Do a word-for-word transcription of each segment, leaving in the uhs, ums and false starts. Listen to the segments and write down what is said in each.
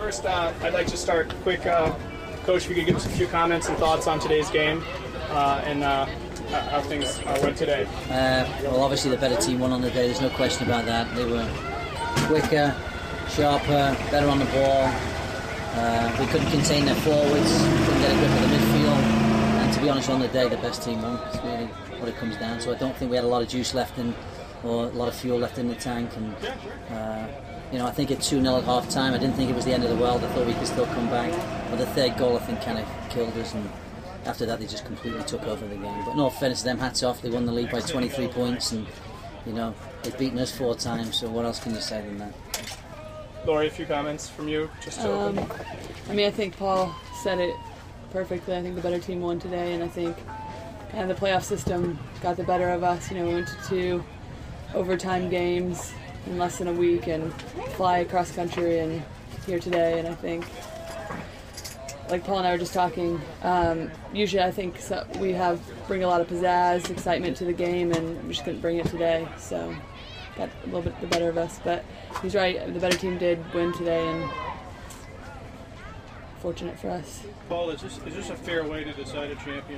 First, uh, I'd like to start quick. Uh, Coach, if you could give us a few comments and thoughts on today's game uh, and uh, how things uh, went today. Uh, well, obviously the better team won on the day. There's no question about that. They were quicker, sharper, better on the ball. Uh, we couldn't contain their forwards, couldn't get a grip of the midfield. And to be honest, on the day, the best team won. It's really what it comes down to. I don't think we had a lot of juice left in, or a lot of fuel left in the tank. And uh, you know, I think at two nil at half time, I didn't think it was the end of the world. I thought we could still come back. But the third goal, I think, kind of killed us. And after that, they just completely took over the game. But in all fairness to them, hats off. They won the league by twenty-three points, and you know, they've beaten us four times. So what else can you say than that? Laurie, a few comments from you, just to um, open. I mean, I think Paul said it perfectly. I think the better team won today, and I think kind of the playoff system got the better of us. You know, we went to two overtime games in less than a week and fly across country and here today, and I think, like Paul and I were just talking, um, usually I think so, we have bring a lot of pizzazz, excitement to the game, and we just couldn't bring it today, so got a little bit the better of us. But he's right, the better team did win today, and fortunate for us. Paul, is this, is this a fair way to decide a champion?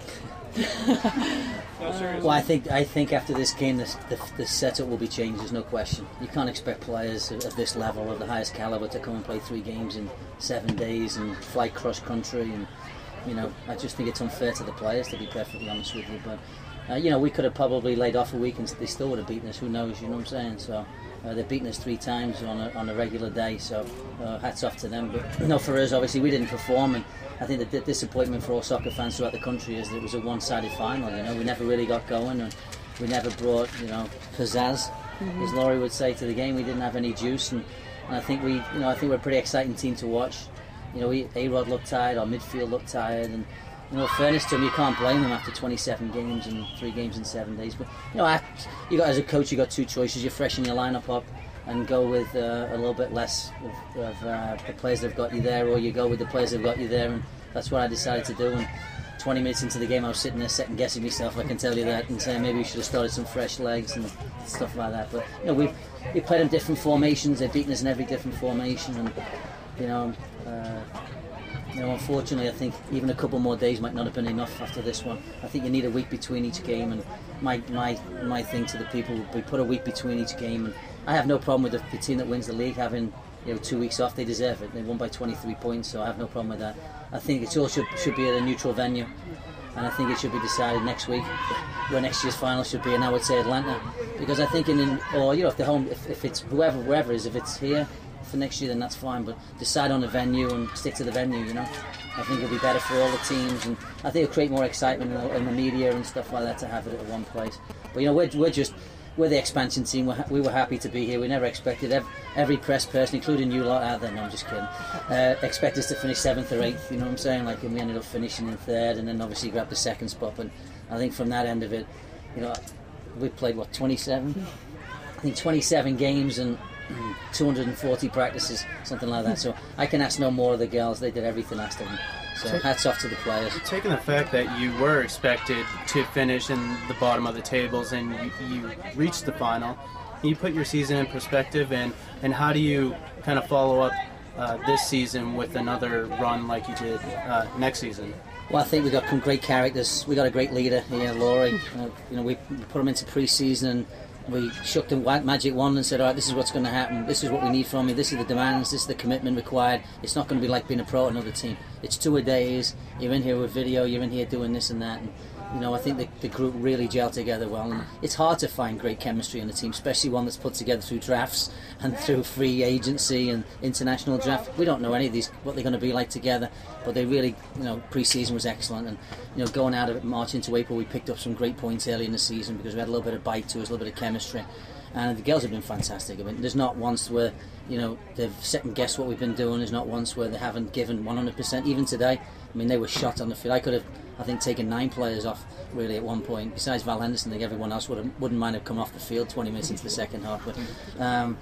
No, seriously. Well, I think I think after this game, the, the, the setup will be changed. There's no question. You can't expect players of this level, of the highest caliber, to come and play three games in seven days and fly cross country. And you know, I just think it's unfair to the players, to be perfectly honest with you. But uh, you know, we could have probably laid off a week and they still would have beaten us. Who knows? You know what I'm saying? So uh, they've beaten us three times on a, on a regular day. So uh, hats off to them. But you know, for us, obviously, we didn't perform. And I think the disappointment for all soccer fans throughout the country is that it was a one-sided final. You know, we never really got going, and we never brought, you know, pizzazz, mm-hmm. as Laurie would say, to the game. We didn't have any juice, and, and I think we, you know, I think we're a pretty exciting team to watch. You know, we, A-Rod looked tired, our midfield looked tired, and you know, in fairness to them, you can't blame them after twenty-seven games and three games in seven days. But you know, I, you got as a coach, you got two choices: you freshen your lineup up and go with uh, a little bit less of, of uh, the players that have got you there, or you go with the players that have got you there. And that's what I decided to do. And twenty minutes into the game, I was sitting there second guessing myself, I can tell you that, and saying maybe we should have started some fresh legs and stuff like that. But you know, we we played in different formations. They've beaten us in every different formation, and you know, uh, you know, unfortunately, I think even a couple more days might not have been enough after this one. I think you need a week between each game, and my my my thing to the people would be put a week between each game. And I have no problem with the, the team that wins the league having, you know, two weeks off. They deserve it. They won by twenty-three points, so I have no problem with that. I think it all should should be at a neutral venue, and I think it should be decided next week where next year's final should be. And I would say Atlanta, because I think in, in or you know, if the home if, if it's whoever wherever it is, if it's here for next year, then that's fine. But decide on a venue and stick to the venue. You know, I think it'll be better for all the teams, and I think it'll create more excitement in the, in the media and stuff like that to have it at one place. But you know, we're we're just. We're the expansion team. We're ha- we were happy to be here. We never expected every, every press person, including you lot out there. No, I'm just kidding. Uh, expect us to finish seventh or eighth. You know what I'm saying? Like, and we ended up finishing in third, and then obviously grabbed the second spot. But I think from that end of it, you know, we played what twenty-seven. I think twenty-seven games and two hundred forty practices, something like that. So I can ask no more of the girls. They did everything asked of them. So hats off to the players. Taking the fact that you were expected to finish in the bottom of the tables and you, you reached the final, can you put your season in perspective, and, and how do you kind of follow up uh, this season with another run like you did uh, next season? Well, I think we got some great characters. We got a great leader here, Laurie. Uh, you know, we put him into pre-season and we shook the magic wand and said, all right, this is what's going to happen. This is what we need from you. This is the demands. This is the commitment required. It's not going to be like being a pro at another team. It's two-a-days. You're in here with video. You're in here doing this and that. And, you know, I think the, the group really gelled together well. And it's hard to find great chemistry in a team, especially one that's put together through drafts and through free agency and international draft. We don't know any of these, what they're going to be like together. But they really, you know, pre-season was excellent. And, you know, going out of March into April, we picked up some great points early in the season because we had a little bit of bite to us, a little bit of chemistry. And the girls have been fantastic. I mean, there's not once where, you know, they've second-guessed what we've been doing. There's not once where they haven't given one hundred percent. Even today, I mean, they were shot on the field. I could have, I think, taken nine players off, really, at one point. Besides Val Henderson, I think everyone else would have, wouldn't mind have come off the field twenty minutes into the second half. But, um,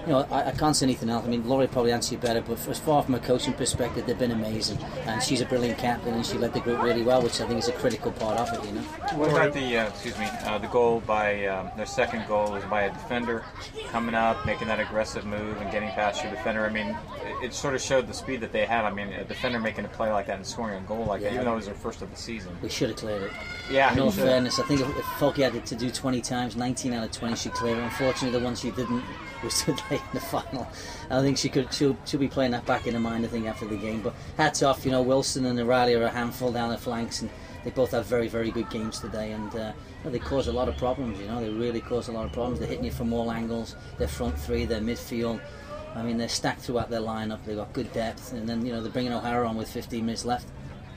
you know, I, I can't say anything else. I mean, Laurie probably answer you better, but as far from a coaching perspective, they've been amazing, and she's a brilliant captain, and she led the group really well, which I think is a critical part of it. You know. What about the uh, excuse me uh, the goal by um, their second goal was by a defender coming up, making that aggressive move and getting past your defender. I mean, it, it sort of showed the speed that they have. I mean, a defender making a play like that and scoring a goal like Yeah. that, even though it was their first of the season. We should have cleared it. Yeah, In all he should. fairness, I think if, if Folky had to do twenty times, nineteen out of twenty she cleared it. Unfortunately, the one she didn't was too late in the final. I think she could she'll, she'll be playing that back in her mind, I think, after the game. But hats off, you know, Wilson and O'Reilly are a handful down the flanks, and they both have very, very good games today. And uh, you know, they cause a lot of problems. You know, they really cause a lot of problems. They're hitting you from all angles. Their front three, their midfield. I mean, they're stacked throughout their lineup. They've got good depth, and then you know they're bringing O'Hara on with fifteen minutes left.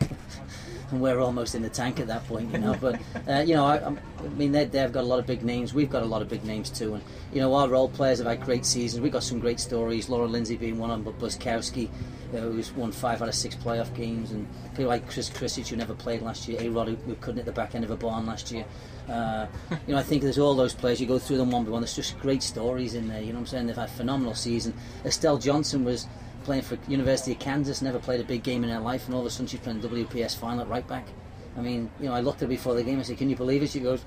And we're almost in the tank at that point, you know. But uh, you know, I, I mean, they, they've got a lot of big names. We've got a lot of big names too, and you know, our role players have had great seasons. We've got some great stories. Laura Lindsay being one of them, but Buskowski, uh, who's won five out of six playoff games, and people like Chris Krisic, who never played last year. A Rod, who, who couldn't hit the back end of a barn last year. Uh, you know, I think there's all those players. You go through them one by one. There's just great stories in there. You know what I'm saying? They've had a phenomenal season. Estelle Johnson was playing for University of Kansas, never played a big game in her life, and all of a sudden she's playing W P S final at right back. I mean, you know, I looked at her before the game. I said, "Can you believe it?" She goes,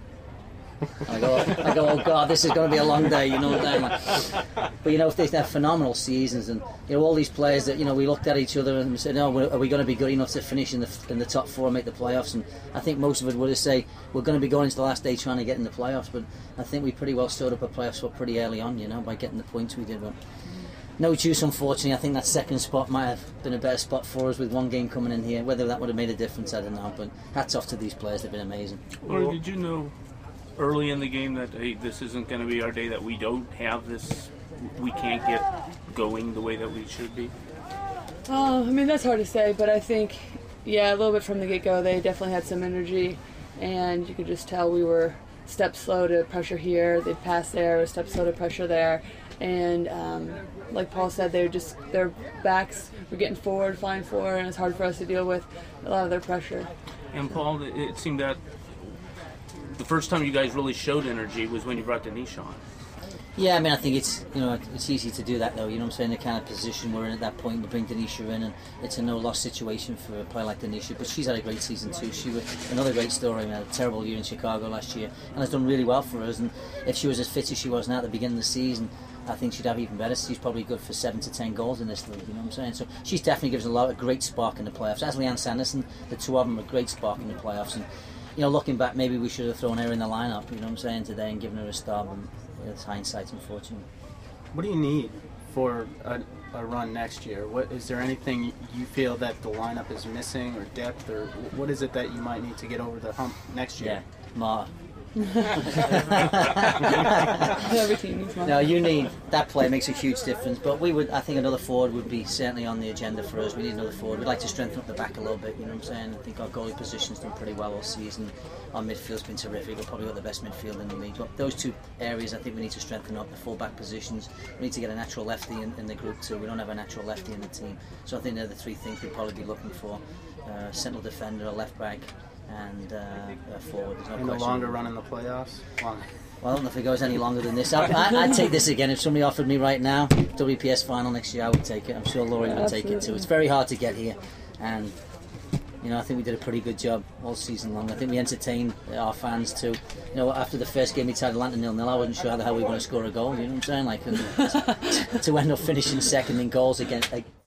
I go, I go, "Oh God, this is going to be a long day," you know. But you know, if they have phenomenal seasons, and you know, all these players that you know, we looked at each other and said, "No, are we going to be good enough to finish in the in the top four and make the playoffs?" And I think most of us would have say we're going to be going into the last day trying to get in the playoffs. But I think we pretty well stood up a playoff spot pretty early on, you know, by getting the points we did. But no juice, unfortunately. I think that second spot might have been a better spot for us with one game coming in here. Whether that would have made a difference, I don't know. But hats off to these players; they've been amazing. Or did you know early in the game that, hey, this isn't going to be our day, that we don't have this, we can't get going the way that we should be? Oh, I mean, that's hard to say, but I think, yeah, a little bit from the get-go, they definitely had some energy, and you could just tell we were step slow to pressure here, they'd pass there, step slow to pressure there, and um, like Paul said, they're just, their backs were getting forward, flying forward, and it's hard for us to deal with a lot of their pressure. And Paul, it- it seemed that the first time you guys really showed energy was when you brought Denise on. Yeah, I mean, I think it's you know it's easy to do that though. You know what I'm saying? The kind of position we're in at that point, we bring Denisha in, and it's a no-loss situation for a player like Denisha. But she's had a great season too. She was another great story. I mean, had a terrible year in Chicago last year, and has done really well for us. And if she was as fit as she was now at the beginning of the season, I think she'd have even better. She's probably good for seven to ten goals in this league. You know what I'm saying? So she's definitely gives a lot a great spark in the playoffs. As Leanne Sanderson, the two of them are a great spark in the playoffs. And you know, looking back, maybe we should have thrown her in the lineup. You know what I'm saying today and given her a start. But it's hindsight, unfortunately. What do you need for a, a run next year? What is there anything you feel that the lineup is missing, or depth, or what is it that you might need to get over the hump next year? Yeah, Marta. Every team needs one. No, you need that play makes a huge difference. But we would, I think, another forward would be certainly on the agenda for us. We need another forward. We'd like to strengthen up the back a little bit. You know what I'm saying? I think our goalie position's done pretty well all season. Our midfield's been terrific. We've probably got the best midfield in the league. But those two areas, I think we need to strengthen up the full-back positions. We need to get a natural lefty in, in the group too. We don't have a natural lefty in the team, so I think they're the three things we'd probably be looking for: uh, central defender, a left back, and uh, a forward. There's no In the question. longer run in the playoffs? Long. Well, I don't know if it goes any longer than this. I, I, I'd take this again. If somebody offered me right now W P S final next year, I would take it. I'm sure Laurie would take it too. It's very hard to get here, and you know, I think we did a pretty good job all season long. I think we entertained our fans too. You know, after the first game we tied Atlanta nil nil, I wasn't sure how the hell we were going to score a goal. You know what I'm saying? Like, and to end up finishing second in goals against. Like,